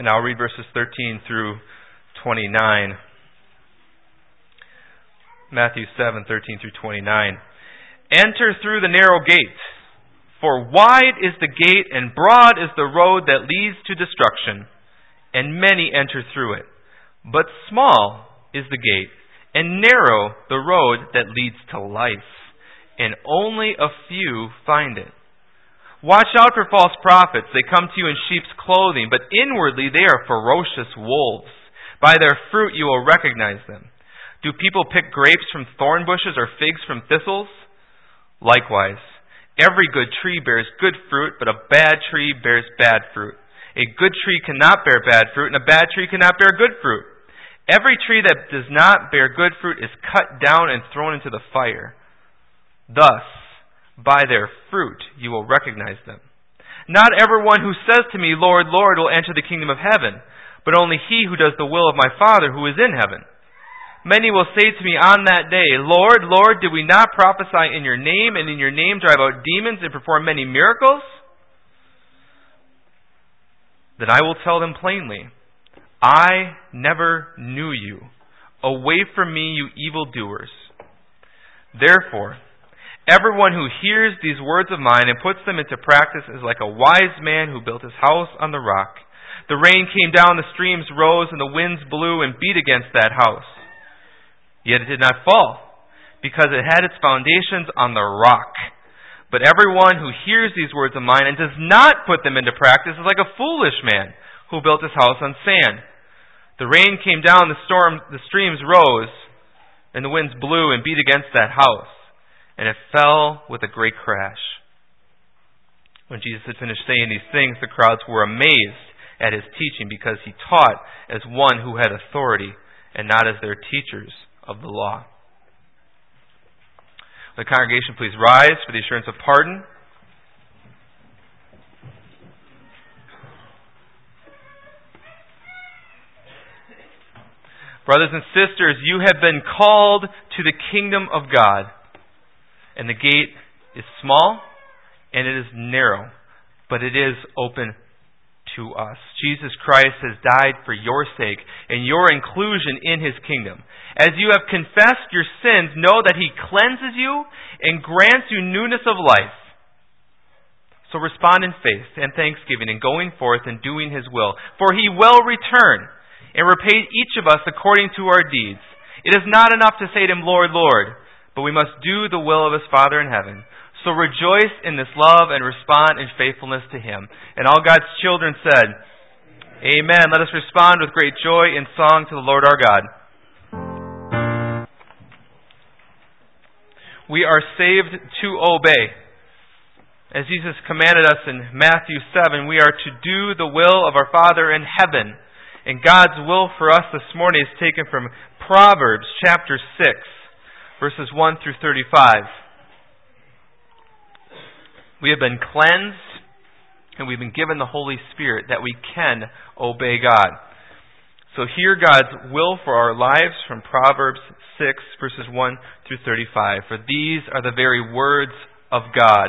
And I'll read verses 13 through 29. Matthew 7:13 through 29. Enter through the narrow gate, for wide is the gate and broad is the road that leads to destruction, and many enter through it. But small is the gate, and narrow the road that leads to life, and only a few find it. Watch out for false prophets. They come to you in sheep's clothing, but inwardly they are ferocious wolves. By their fruit you will recognize them. Do people pick grapes from thorn bushes or figs from thistles? Likewise, every good tree bears good fruit, but a bad tree bears bad fruit. A good tree cannot bear bad fruit, and a bad tree cannot bear good fruit. Every tree that does not bear good fruit is cut down and thrown into the fire. Thus, by their fruit you will recognize them. Not everyone who says to me, Lord, Lord, will enter the kingdom of heaven, but only he who does the will of my Father who is in heaven. Many will say to me on that day, Lord, Lord, did we not prophesy in your name, and in your name drive out demons and perform many miracles? Then I will tell them plainly, I never knew you. Away from me, you evildoers. Therefore, everyone who hears these words of mine and puts them into practice is like a wise man who built his house on the rock. The rain came down, the streams rose, and the winds blew and beat against that house. Yet it did not fall, because it had its foundations on the rock. But everyone who hears these words of mine and does not put them into practice is like a foolish man who built his house on sand. The rain came down, the streams rose, and the winds blew and beat against that house, and it fell with a great crash. When Jesus had finished saying these things, the crowds were amazed at his teaching, because he taught as one who had authority and not as their teachers of the law. The congregation, please rise for the assurance of pardon. Brothers and sisters, you have been called to the kingdom of God, and the gate is small and it is narrow, but it is open to us. Jesus Christ has died for your sake and your inclusion in his kingdom. As you have confessed your sins, know that he cleanses you and grants you newness of life. So respond in faith and thanksgiving and going forth and doing his will. For he will return and repay each of us according to our deeds. It is not enough to say to him, Lord, Lord, but we must do the will of his Father in heaven. So rejoice in this love and respond in faithfulness to him. And all God's children said, Amen. Let us respond with great joy in song to the Lord our God. We are saved to obey. As Jesus commanded us in Matthew 7, we are to do the will of our Father in heaven. And God's will for us this morning is taken from Proverbs chapter 6, verses 1 through 35. We have been cleansed and we've been given the Holy Spirit that we can obey God. So hear God's will for our lives from Proverbs 6, verses 1 through 35. For these are the very words of God.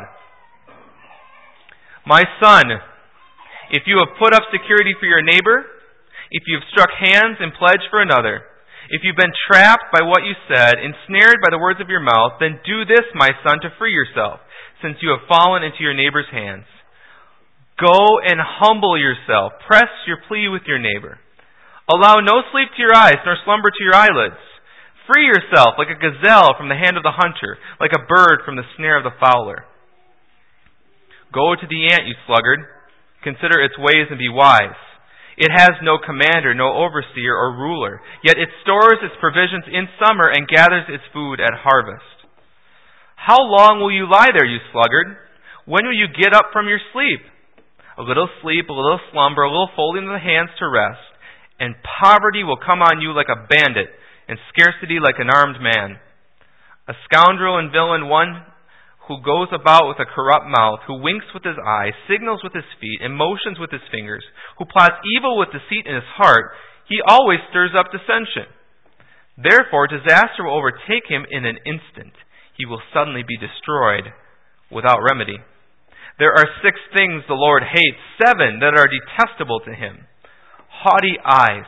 My son, if you have put up security for your neighbor, if you have struck hands and pledged for another, if you've been trapped by what you said, ensnared by the words of your mouth, then do this, my son, to free yourself, since you have fallen into your neighbor's hands. Go and humble yourself. Press your plea with your neighbor. Allow no sleep to your eyes, nor slumber to your eyelids. Free yourself like a gazelle from the hand of the hunter, like a bird from the snare of the fowler. Go to the ant, you sluggard. Consider its ways and be wise. It has no commander, no overseer or ruler, yet it stores its provisions in summer and gathers its food at harvest. How long will you lie there, you sluggard? When will you get up from your sleep? A little sleep, a little slumber, a little folding of the hands to rest, and poverty will come on you like a bandit, and scarcity like an armed man. A scoundrel and villain, one who goes about with a corrupt mouth, who winks with his eye, signals with his feet, and motions with his fingers, who plots evil with deceit in his heart, he always stirs up dissension. Therefore disaster will overtake him in an instant. He will suddenly be destroyed without remedy. There are 6 things the Lord hates, 7 that are detestable to him: haughty eyes,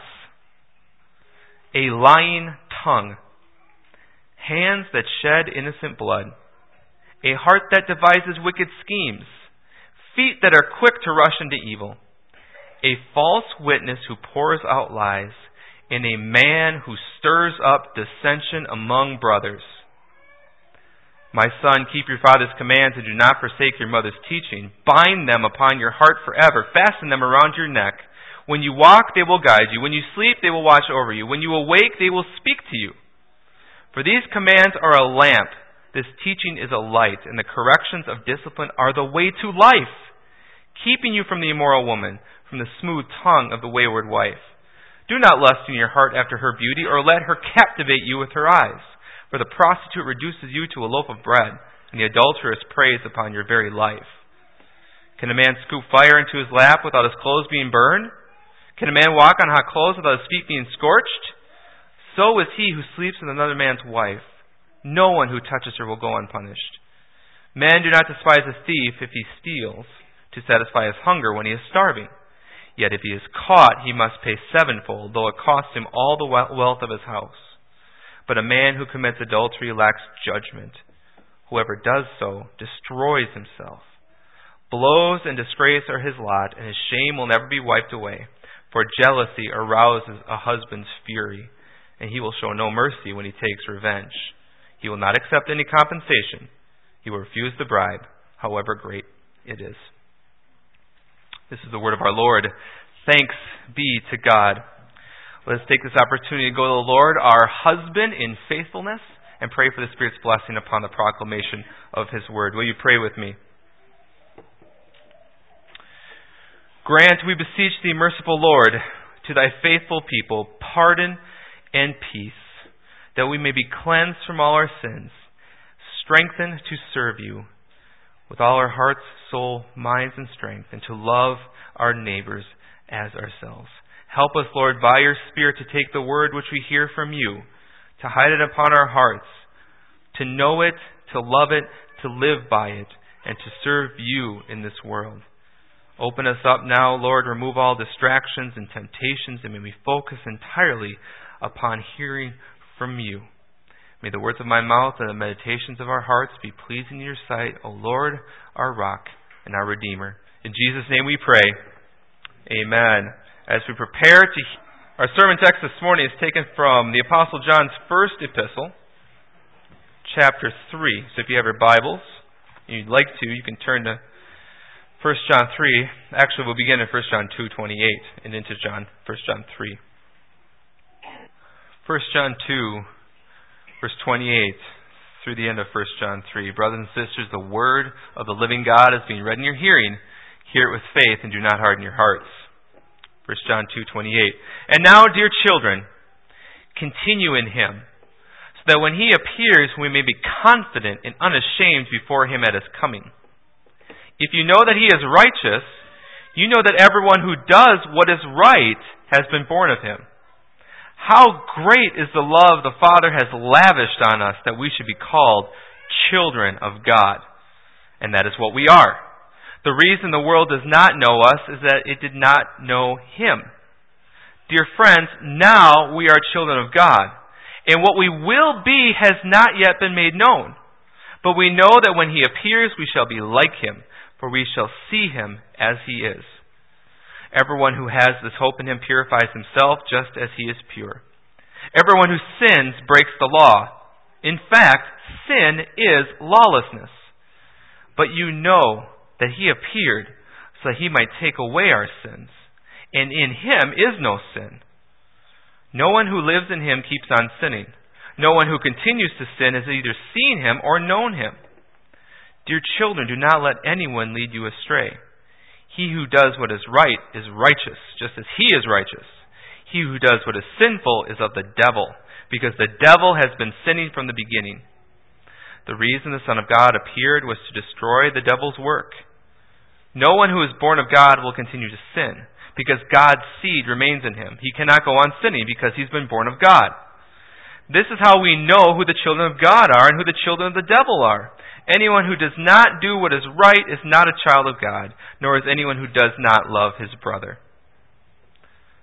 a lying tongue, hands that shed innocent blood, a heart that devises wicked schemes, feet that are quick to rush into evil, a false witness who pours out lies, and a man who stirs up dissension among brothers. My son, keep your father's commands and do not forsake your mother's teaching. Bind them upon your heart forever. Fasten them around your neck. When you walk, they will guide you. When you sleep, they will watch over you. When you awake, they will speak to you. For these commands are a lamp. This teaching is a light, and the corrections of discipline are the way to life, keeping you from the immoral woman, from the smooth tongue of the wayward wife. Do not lust in your heart after her beauty, or let her captivate you with her eyes. For the prostitute reduces you to a loaf of bread, and the adulteress preys upon your very life. Can a man scoop fire into his lap without his clothes being burned? Can a man walk on hot clothes without his feet being scorched? So is he who sleeps with another man's wife. No one who touches her will go unpunished. Men, do not despise a thief if he steals, to satisfy his hunger when he is starving. Yet if he is caught, he must pay sevenfold, though it costs him all the wealth of his house. But a man who commits adultery lacks judgment. Whoever does so destroys himself. Blows and disgrace are his lot, and his shame will never be wiped away. For jealousy arouses a husband's fury, and he will show no mercy when he takes revenge. He will not accept any compensation. He will refuse the bribe, however great it is. This is the word of our Lord. Thanks be to God. Let us take this opportunity to go to the Lord, our husband, in faithfulness, and pray for the Spirit's blessing upon the proclamation of His word. Will you pray with me? Grant, we beseech thee, merciful Lord, to thy faithful people, pardon and peace, that we may be cleansed from all our sins, strengthened to serve you with all our hearts, soul, minds, and strength, and to love our neighbors as ourselves. Help us, Lord, by your Spirit to take the word which we hear from you, to hide it upon our hearts, to know it, to love it, to live by it, and to serve you in this world. Open us up now, Lord. Remove all distractions and temptations, and may we focus entirely upon hearing from you. May the words of my mouth and the meditations of our hearts be pleasing in your sight, O Lord, our rock and our Redeemer. In Jesus' name we pray. Amen. As we prepare to, our sermon text this morning is taken from the Apostle John's first epistle, chapter 3. So if you have your Bibles, and you'd like to, you can turn to 1 John 3. Actually, we'll begin in 1 John 2:28 and into 1 John 3. 1 John 2, verse 28 through the end of 1 John 3. Brothers and sisters, the word of the living God is being read in your hearing. Hear it with faith and do not harden your hearts. 1 John 2:28. And now, dear children, continue in him, so that when he appears, we may be confident and unashamed before him at his coming. If you know that he is righteous, you know that everyone who does what is right has been born of him. How great is the love the Father has lavished on us that we should be called children of God. And that is what we are. The reason the world does not know us is that it did not know him. Dear friends, now we are children of God, and what we will be has not yet been made known. But we know that when he appears, we shall be like him, for we shall see him as he is. Everyone who has this hope in him purifies himself just as he is pure. Everyone who sins breaks the law. In fact, sin is lawlessness. But you know that he appeared so that he might take away our sins, and in him is no sin. No one who lives in him keeps on sinning. No one who continues to sin has either seen him or known him. Dear children, do not let anyone lead you astray. He who does what is right is righteous, just as he is righteous. He who does what is sinful is of the devil, because the devil has been sinning from the beginning. The reason the Son of God appeared was to destroy the devil's work. No one who is born of God will continue to sin, because God's seed remains in him. He cannot go on sinning because he's been born of God. This is how we know who the children of God are and who the children of the devil are. Anyone who does not do what is right is not a child of God, nor is anyone who does not love his brother.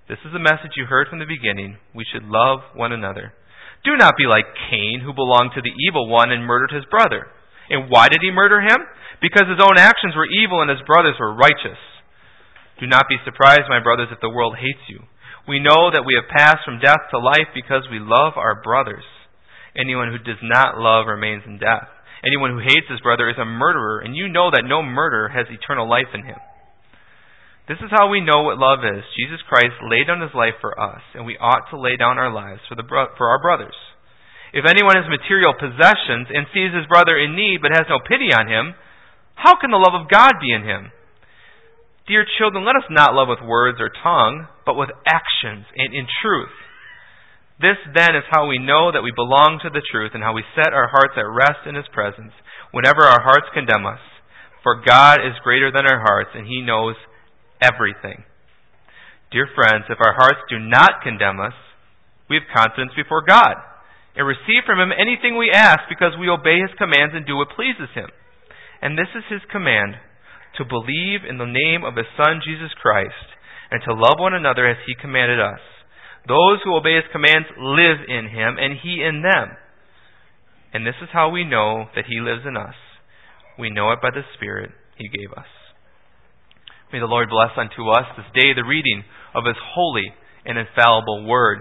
This is the message you heard from the beginning. We should love one another. Do not be like Cain, who belonged to the evil one and murdered his brother. And why did he murder him? Because his own actions were evil and his brothers were righteous. Do not be surprised, my brothers, if the world hates you. We know that we have passed from death to life because we love our brothers. Anyone who does not love remains in death. Anyone who hates his brother is a murderer, and you know that no murderer has eternal life in him. This is how we know what love is. Jesus Christ laid down his life for us, and we ought to lay down our lives for our brothers. If anyone has material possessions and sees his brother in need but has no pity on him, how can the love of God be in him? Dear children, let us not love with words or tongue, but with actions and in truth. This then is how we know that we belong to the truth and how we set our hearts at rest in his presence whenever our hearts condemn us. For God is greater than our hearts, and he knows everything. Dear friends, if our hearts do not condemn us, we have confidence before God and receive from him anything we ask because we obey his commands and do what pleases him. And this is his command, to believe in the name of his Son, Jesus Christ, and to love one another as he commanded us. Those who obey his commands live in him, and he in them. And this is how we know that he lives in us. We know it by the Spirit he gave us. May the Lord bless unto us this day the reading of his holy and infallible word.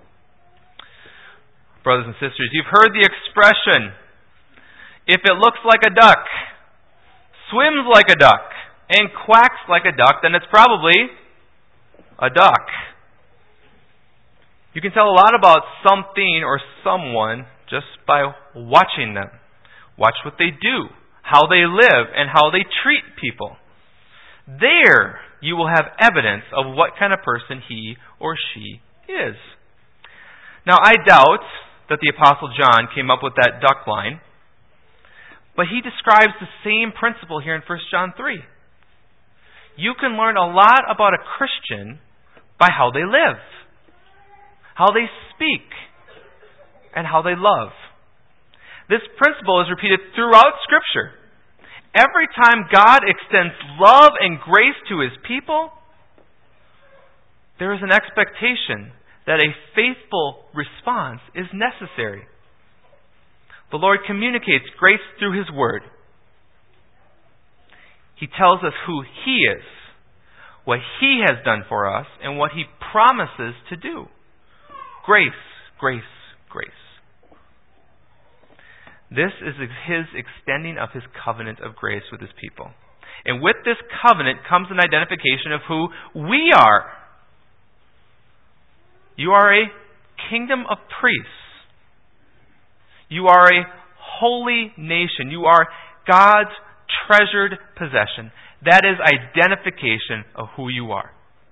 Brothers and sisters, you've heard the expression, if it looks like a duck, swims like a duck, and quacks like a duck, then it's probably a duck. You can tell a lot about something or someone just by watching them. Watch what they do, how they live, and how they treat people. There you will have evidence of what kind of person he or she is. Now, I doubt that the Apostle John came up with that duck line, but he describes the same principle here in 1 John 3. You can learn a lot about a Christian by how they live, how they speak, and how they love. This principle is repeated throughout Scripture. Every time God extends love and grace to his people, there is an expectation that a faithful response is necessary. The Lord communicates grace through his word. He tells us who he is, what he has done for us, and what he promises to do. Grace, grace, grace. This is his extending of his covenant of grace with his people. And with this covenant comes an identification of who we are. You are a kingdom of priests. You are a holy nation. You are God's treasured possession. That is identification of who you are.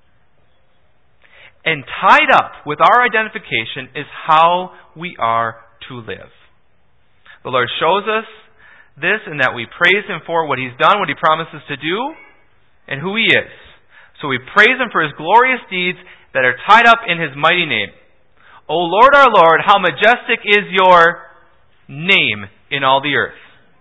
And tied up with our identification is how we are to live. The Lord shows us this in that we praise him for what he's done, what he promises to do, and who he is. So we praise him for his glorious deeds that are tied up in his mighty name. O Lord, our Lord, how majestic is your name in all the earth.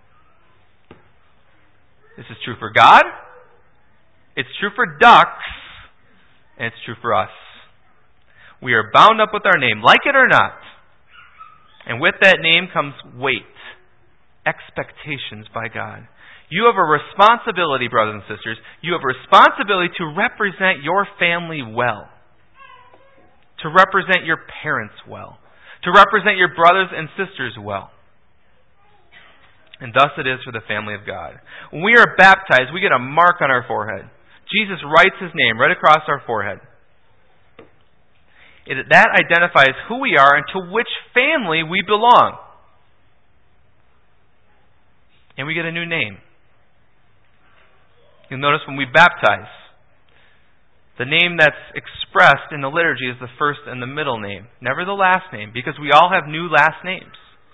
This is true for God, it's true for ducks, and it's true for us. We are bound up with our name, like it or not. And with that name comes weight, expectations by God. You have a responsibility, brothers and sisters. You have a responsibility to represent your family well. To represent your parents well. To represent your brothers and sisters well. And thus it is for the family of God. When we are baptized, we get a mark on our forehead. Jesus writes his name right across our forehead. That identifies who we are and to which family we belong. And we get a new name. You'll notice when we baptize, the name that's expressed in the liturgy is the first and the middle name, never the last name, because we all have new last names.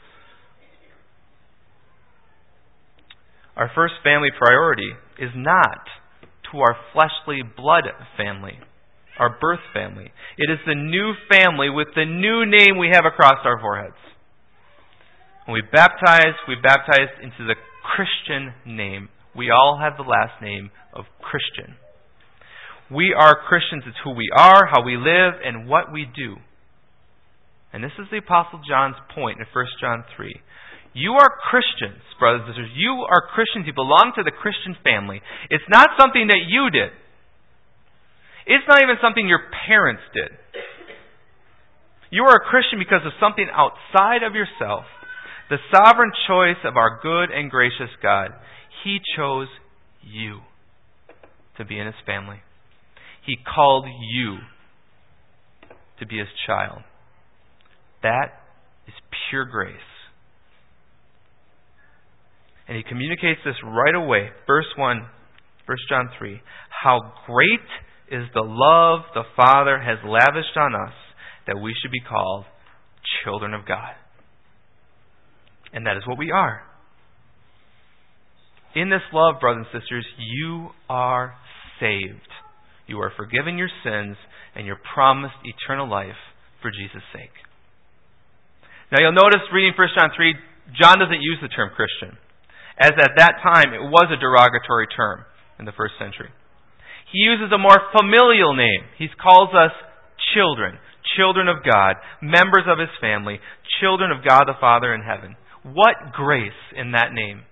Our first family priority is not to our fleshly blood family, our birth family. It is the new family with the new name we have across our foreheads. When we baptize into the Christian name. We all have the last name of Christian. We are Christians. It's who we are, how we live, and what we do. And this is the Apostle John's point in 1 John 3. You are Christians, brothers and sisters. You are Christians. You belong to the Christian family. It's not something that you did. It's not even something your parents did. You are a Christian because of something outside of yourself. The sovereign choice of our good and gracious God. He chose you to be in His family. He called you to be His child. That is pure grace. And He communicates this right away. Verse 1, 1 John 3. How great is the love the Father has lavished on us that we should be called children of God. And that is what we are. In this love, brothers and sisters, you are saved. You are forgiven your sins, and you're promised eternal life for Jesus' sake. Now you'll notice reading 1 John 3, John doesn't use the term Christian, as at that time it was a derogatory term in the first century. He uses a more familial name. He calls us children, children of God, members of His family, children of God the Father in heaven. What grace in that name.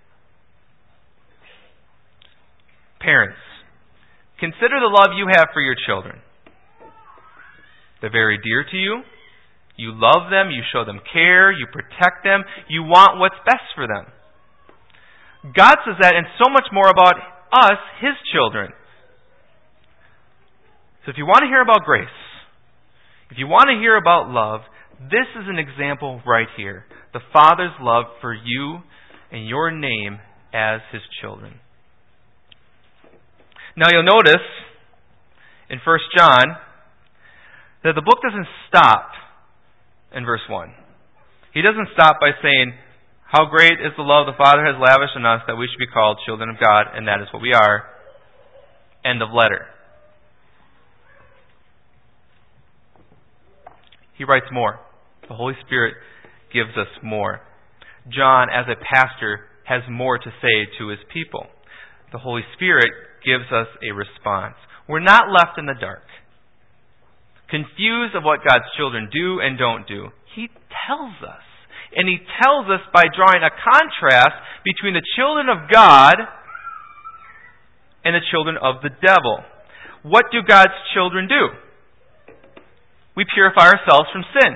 Parents, consider the love you have for your children. They're very dear to you. You love them. You show them care. You protect them. You want what's best for them. God says that and so much more about us, His children. So if you want to hear about grace, if you want to hear about love, this is an example right here. The Father's love for you and your name as His children. Now you'll notice in 1 John that the book doesn't stop in verse 1. He doesn't stop by saying, how great is the love the Father has lavished on us that we should be called children of God, and that is what we are. End of letter. He writes more. The Holy Spirit gives us more. John, as a pastor, has more to say to his people. The Holy Spirit gives us a response. We're not left in the dark, confused of what God's children do and don't do. He tells us. And He tells us by drawing a contrast between the children of God and the children of the devil. What do God's children do? We purify ourselves from sin.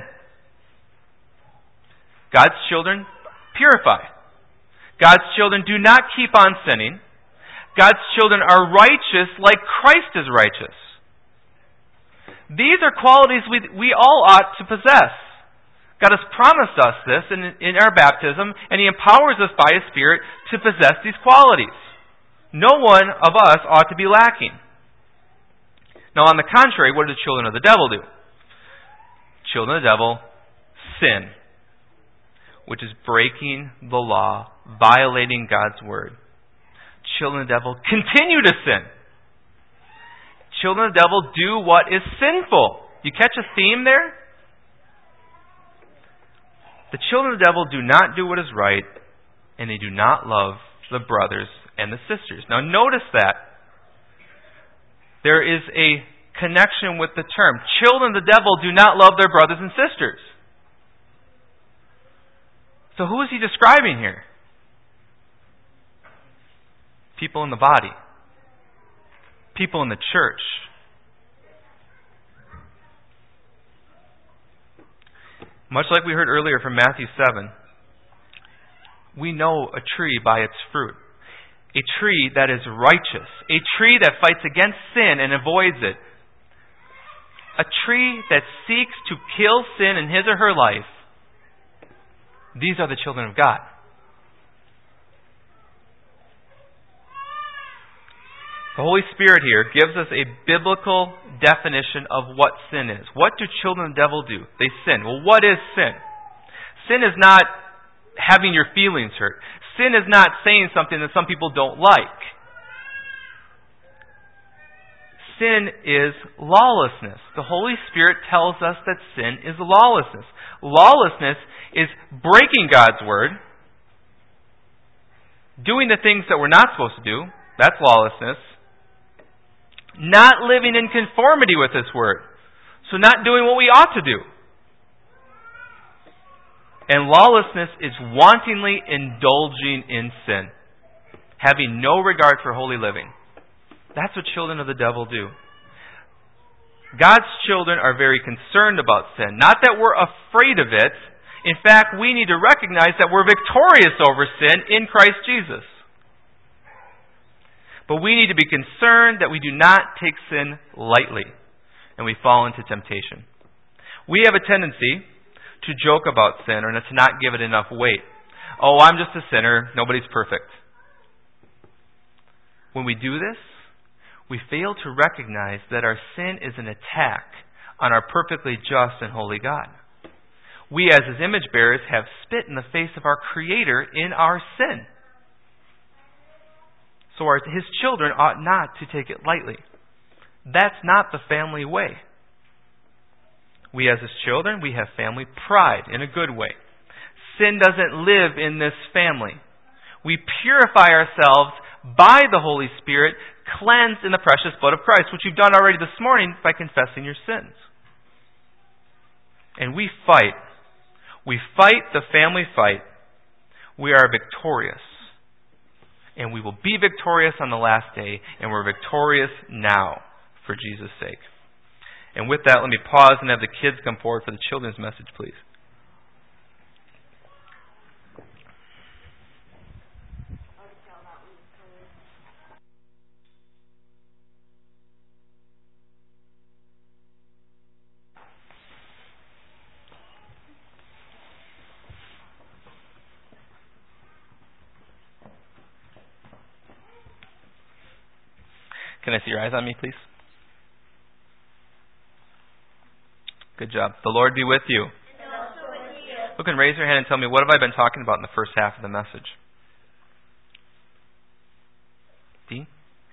God's children purify. God's children do not keep on sinning. God's children are righteous like Christ is righteous. These are qualities we all ought to possess. God has promised us this in our baptism, and He empowers us by His Spirit to possess these qualities. No one of us ought to be lacking. Now, on the contrary, what do the children of the devil do? Children of the devil sin, which is breaking the law, violating God's word. Children of the devil continue to sin. Children of the devil do what is sinful. You catch a theme there? The children of the devil do not do what is right, and they do not love the brothers and the sisters. Now notice that. There is a connection with the term. Children of the devil do not love their brothers and sisters. So who is he describing here? People in the body. People in the church. Much like we heard earlier from Matthew 7, we know a tree by its fruit. A tree that is righteous. A tree that fights against sin and avoids it. A tree that seeks to kill sin in his or her life. These are the children of God. The Holy Spirit here gives us a biblical definition of what sin is. What do children of the devil do? They sin. Well, what is sin? Sin is not having your feelings hurt. Sin is not saying something that some people don't like. Sin is lawlessness. The Holy Spirit tells us that sin is lawlessness. Lawlessness is breaking God's word, doing the things that we're not supposed to do. That's lawlessness. Not living in conformity with this word. So not doing what we ought to do. And lawlessness is wantonly indulging in sin, having no regard for holy living. That's what children of the devil do. God's children are very concerned about sin. Not that we're afraid of it. In fact, we need to recognize that we're victorious over sin in Christ Jesus. But we need to be concerned that we do not take sin lightly and we fall into temptation. We have a tendency to joke about sin or to not give it enough weight. Oh, I'm just a sinner. Nobody's perfect. When we do this, we fail to recognize that our sin is an attack on our perfectly just and holy God. We as His image bearers have spit in the face of our Creator in our sin. So His children ought not to take it lightly. That's not the family way. We as His children, we have family pride in a good way. Sin doesn't live in this family. We purify ourselves by the Holy Spirit, cleansed in the precious blood of Christ, which you've done already this morning by confessing your sins. And we fight. We fight the family fight. We are victorious. And we will be victorious on the last day, and we're victorious now for Jesus' sake. And with that, let me pause and have the kids come forward for the children's message, please. Can I see your eyes on me, please? Good job. The Lord be with you. And also with you. Who can raise your hand and tell me, what have I been talking about in the first half of the message? Dee?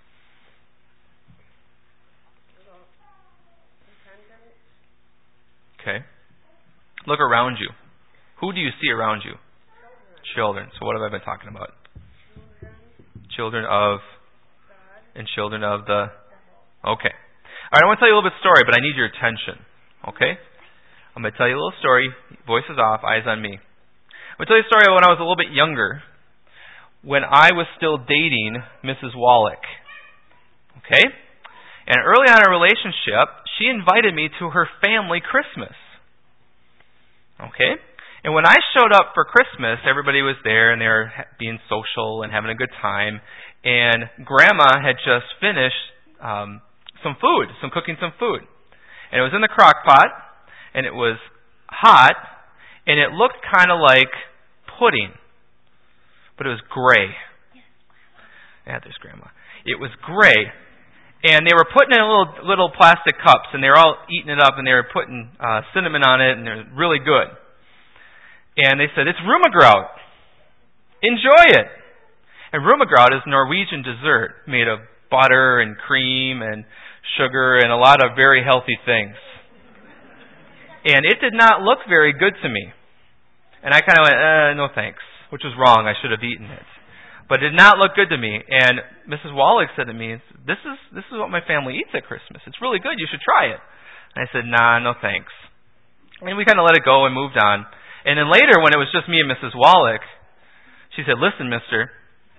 Okay. Look around you. Who do you see around you? Children. So what have I been talking about? Children of... And children of the... Okay. All right, I want to tell you a little bit of story, but I need your attention. Okay? I'm going to tell you a little story. Voices off, eyes on me. I'm going to tell you a story when I was a little bit younger, when I was still dating Mrs. Wallach. Okay? And early on in our relationship, she invited me to her family Christmas. Okay? And when I showed up for Christmas, everybody was there and they were being social and having a good time. And Grandma had just finished cooking some food. And it was in the crock pot, and it was hot, and it looked kind of like pudding. But it was gray. Yeah, there's Grandma. It was gray. And they were putting it in little plastic cups, and they were all eating it up, and they were putting cinnamon on it, and it was really good. And they said, "It's rummegraut. Enjoy it." And rummegraut is Norwegian dessert made of butter and cream and sugar and a lot of very healthy things. And it did not look very good to me. And I kind of went, no thanks, which was wrong. I should have eaten it. But it did not look good to me. And Mrs. Wallach said to me, this is what my family eats at Christmas. It's really good. You should try it. And I said, nah, no thanks. And we kind of let it go and moved on. And then later, when it was just me and Mrs. Wallach, she said, "Listen, mister,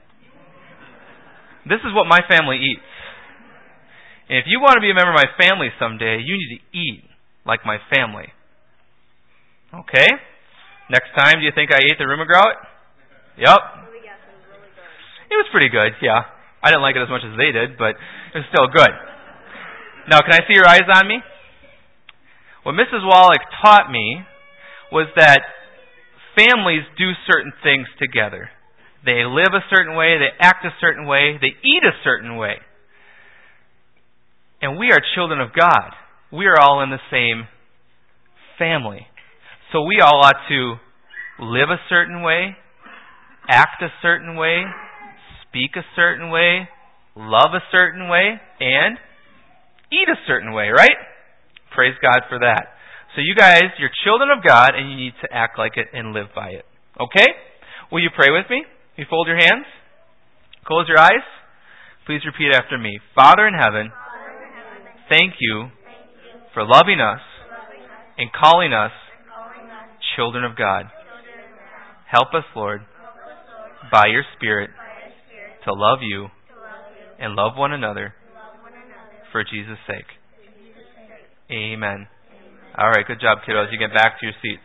this is what my family eats. And if you want to be a member of my family someday, you need to eat like my family." Okay? Next time, do you think I ate the rummegraut? Yep. It was pretty good, yeah. I didn't like it as much as they did, but it was still good. Now, can I see your eyes on me? What Mrs. Wallach taught me was that families do certain things together. They live a certain way, they act a certain way, they eat a certain way. And we are children of God. We are all in the same family. So we all ought to live a certain way, act a certain way, speak a certain way, love a certain way, and eat a certain way, right? Praise God for that. So you guys, you're children of God, and you need to act like it and live by it. Okay? Will you pray with me? You fold your hands. Close your eyes. Please repeat after me. Father in heaven, Thank you for loving us and calling us children of God. Help us, Lord, by your Spirit, to love you and love one another for Jesus' sake. Amen. All right, good job, kiddos. You get back to your seats.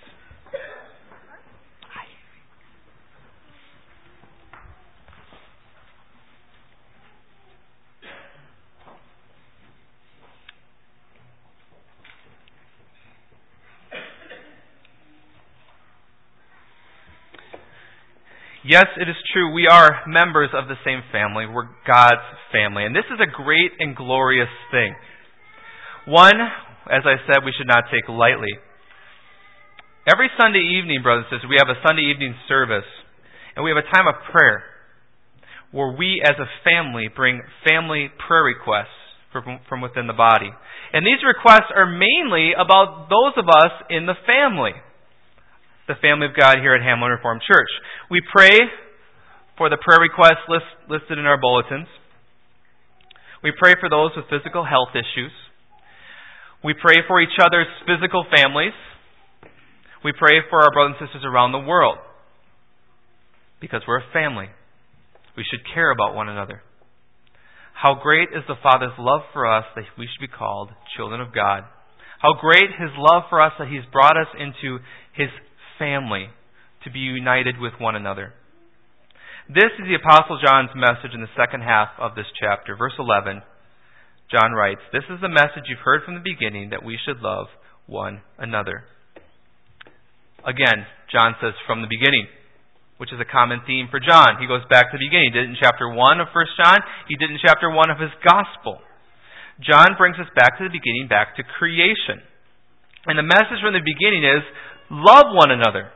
Yes, it is true. We are members of the same family. We're God's family. And this is a great and glorious thing. One, as I said, we should not take lightly. Every Sunday evening, brothers and sisters, we have a Sunday evening service. And we have a time of prayer where we as a family bring family prayer requests from within the body. And these requests are mainly about those of us in the family. The family of God here at Hamlin Reformed Church. We pray for the prayer requests listed in our bulletins. We pray for those with physical health issues. We pray for each other's physical families. We pray for our brothers and sisters around the world. Because we're a family. We should care about one another. How great is the Father's love for us that we should be called children of God. How great His love for us that He's brought us into His family to be united with one another. This is the Apostle John's message in the second half of this chapter. Verse 11, John writes, "This is the message you've heard from the beginning, that we should love one another." Again, John says from the beginning, which is a common theme for John. He goes back to the beginning. He did it in chapter 1 of 1 John. He did it in chapter 1 of his Gospel. John brings us back to the beginning, back to creation. And the message from the beginning is, love one another.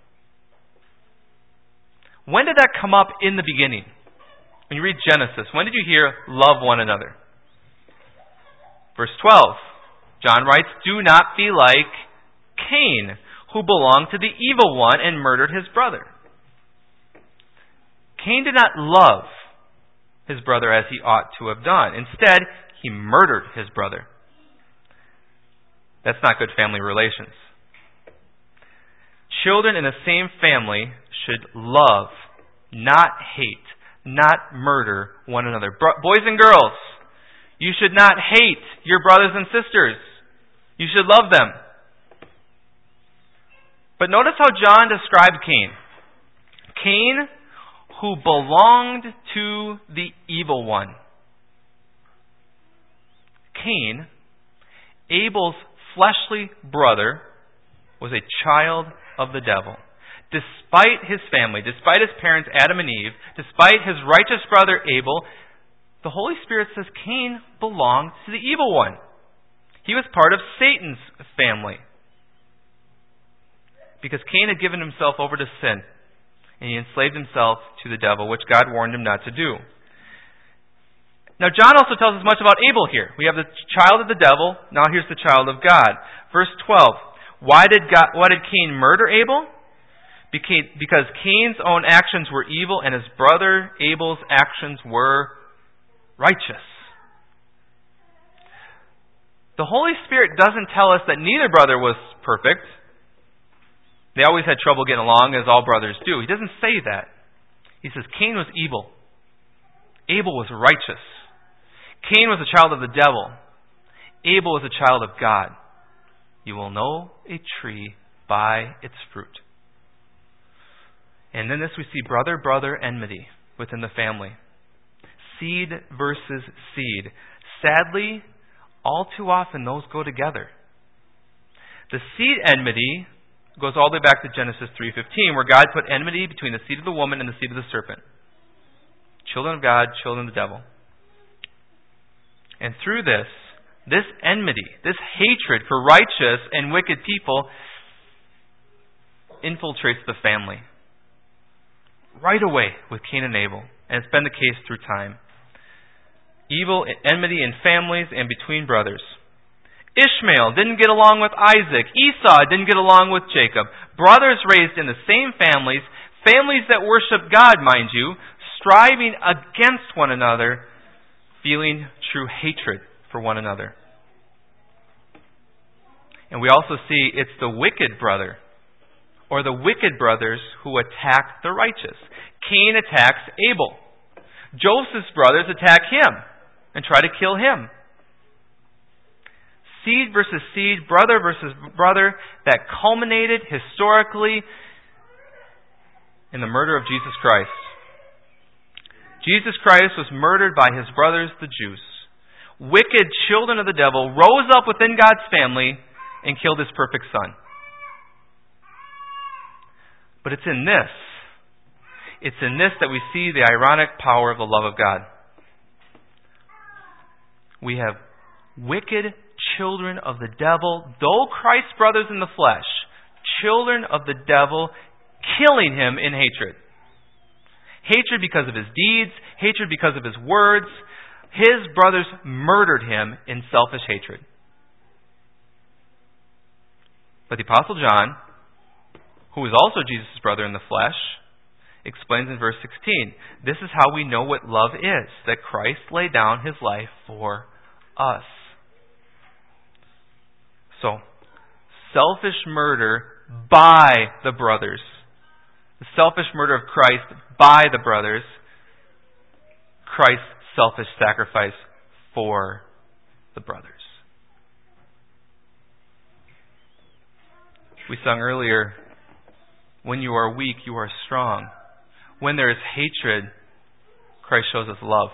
When did that come up in the beginning? When you read Genesis, when did you hear love one another? Verse 12, John writes, "Do not be like Cain, who belonged to the evil one and murdered his brother." Cain did not love his brother as he ought to have done. Instead, he murdered his brother. That's not good family relations. Children in the same family should love, not hate, not murder one another. Boys and girls, you should not hate your brothers and sisters. You should love them. But notice how John described Cain. Cain, who belonged to the evil one. Cain, Abel's fleshly brother, was a child of the devil. Despite his family, despite his parents Adam and Eve, despite his righteous brother Abel, the Holy Spirit says Cain belonged to the evil one. He was part of Satan's family. Because Cain had given himself over to sin, and he enslaved himself to the devil, which God warned him not to do. Now John also tells us much about Abel here. We have the child of the devil, now here's the child of God. Verse 12, why did Cain murder Abel? Because Cain's own actions were evil and his brother Abel's actions were righteous. The Holy Spirit doesn't tell us that neither brother was perfect. They always had trouble getting along, as all brothers do. He doesn't say that. He says Cain was evil. Abel was righteous. Cain was a child of the devil. Abel was a child of God. You will know a tree by its fruit. And in this we see brother-brother enmity within the family. Seed versus seed. Sadly, all too often those go together. The seed enmity goes all the way back to Genesis 3:15, where God put enmity between the seed of the woman and the seed of the serpent. Children of God, children of the devil. And through this enmity, this hatred for righteous and wicked people infiltrates the family. Right away with Cain and Abel. And it's been the case through time. Evil, enmity in families and between brothers. Ishmael didn't get along with Isaac. Esau didn't get along with Jacob. Brothers raised in the same families, families that worship God, mind you, striving against one another, feeling true hatred for one another. And we also see it's the wicked brother, or the wicked brothers, who attack the righteous. Cain attacks Abel. Joseph's brothers attack him and try to kill him. Seed versus seed, brother versus brother, that culminated historically in the murder of Jesus Christ. Jesus Christ was murdered by his brothers, the Jews. Wicked children of the devil rose up within God's family and killed his perfect son. But it's in this that we see the ironic power of the love of God. We have wicked children of the devil, though Christ's brothers in the flesh, children of the devil, killing him in hatred. Hatred because of his deeds, hatred because of his words. His brothers murdered him in selfish hatred. But the Apostle John, who is also Jesus' brother in the flesh, explains in verse 16, this is how we know what love is, that Christ laid down his life for us. So, selfish murder by the brothers. The selfish murder of Christ by the brothers. Christ's selfish sacrifice for the brothers. We sung earlier, when you are weak, you are strong. When there is hatred, Christ shows us love.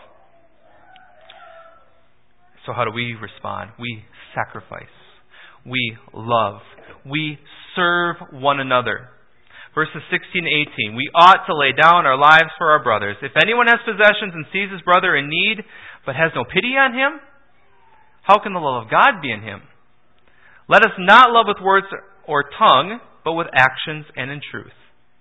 So how do we respond? We sacrifice. We love. We serve one another. Verses 16 and 18. We ought to lay down our lives for our brothers. If anyone has possessions and sees his brother in need, but has no pity on him, how can the love of God be in him? Let us not love with words or tongue, but with actions and in truth.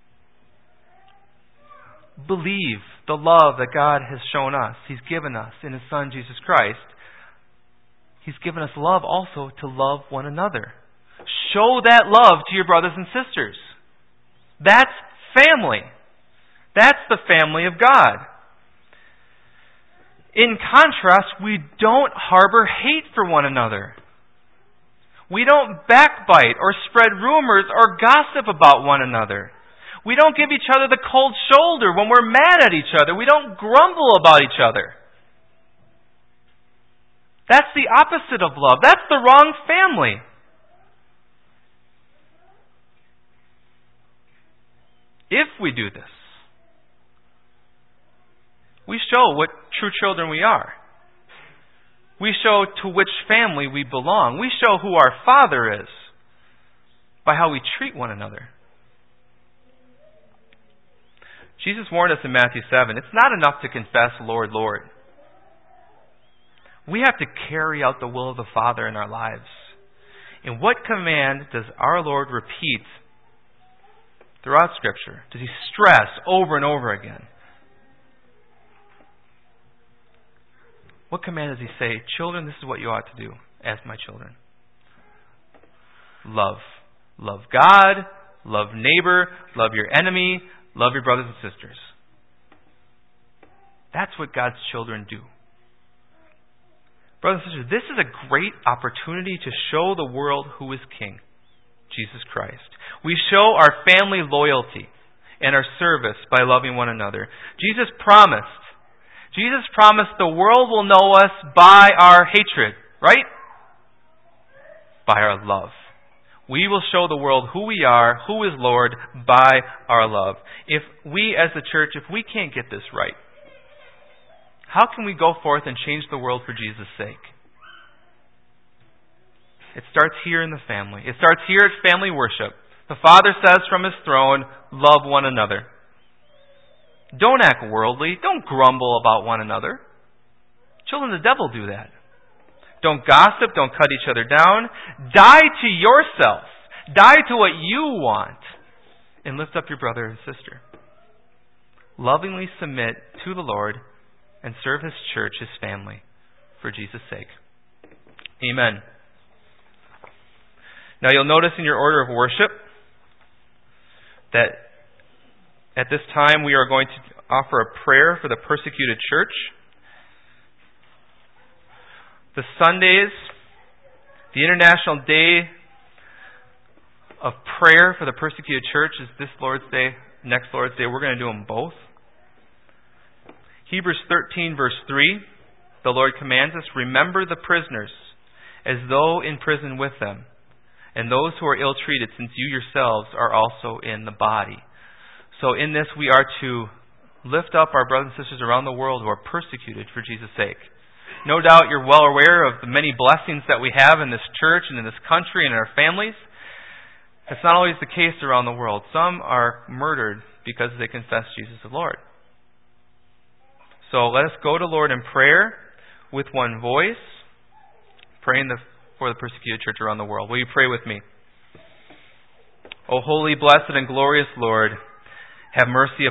Believe the love that God has shown us. He's given us in his Son, Jesus Christ. He's given us love also to love one another. Show that love to your brothers and sisters. That's family. That's the family of God. In contrast, we don't harbor hate for one another. We don't backbite or spread rumors or gossip about one another. We don't give each other the cold shoulder when we're mad at each other. We don't grumble about each other. That's the opposite of love. That's the wrong family. If we do this, we show what true children we are. We show to which family we belong. We show who our Father is by how we treat one another. Jesus warned us in Matthew 7, it's not enough to confess, Lord, Lord. We have to carry out the will of the Father in our lives. And what command does our Lord repeat throughout Scripture? Does he stress over and over again? What command does he say? Children, this is what you ought to do as my children. Love. Love God, love neighbor, love your enemy, love your brothers and sisters. That's what God's children do. Brothers and sisters, this is a great opportunity to show the world who is King, Jesus Christ. We show our family loyalty and our service by loving one another. Jesus promised the world will know us by our hatred, right? By our love. We will show the world who we are, who is Lord, by our love. If we as the church, if we can't get this right, how can we go forth and change the world for Jesus' sake? It starts here in the family. It starts here at family worship. The Father says from his throne, love one another. Don't act worldly. Don't grumble about one another. Children of the devil do that. Don't gossip. Don't cut each other down. Die to yourself. Die to what you want. And lift up your brother and sister. Lovingly submit to the Lord and serve his church, his family, for Jesus' sake. Amen. Now you'll notice in your order of worship that at this time we are going to offer a prayer for the persecuted church. The Sundays, the International Day of prayer for the persecuted church is this Lord's Day, next Lord's Day. We're going to do them both. Hebrews 13, verse 3, the Lord commands us, remember the prisoners as though in prison with them, and those who are ill-treated, since you yourselves are also in the body. So in this we are to lift up our brothers and sisters around the world who are persecuted for Jesus' sake. No doubt you're well aware of the many blessings that we have in this church and in this country and in our families. That's not always the case around the world. Some are murdered because they confess Jesus as Lord. So let us go to Lord in prayer with one voice, praying for the persecuted church around the world. Will you pray with me? O holy, blessed, and glorious Lord, have mercy